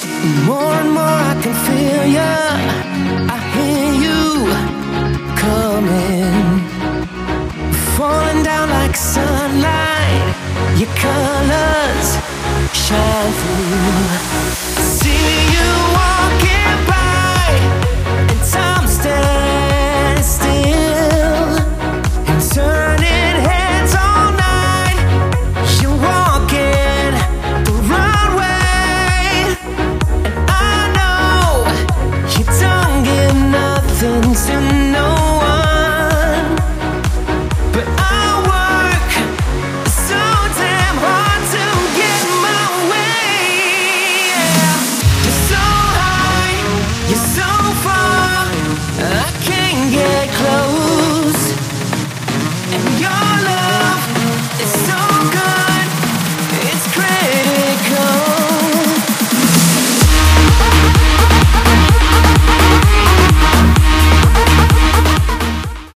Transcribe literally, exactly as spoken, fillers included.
More and more I can feel ya, I hear you coming, falling down like sunlight. Your colors shine through.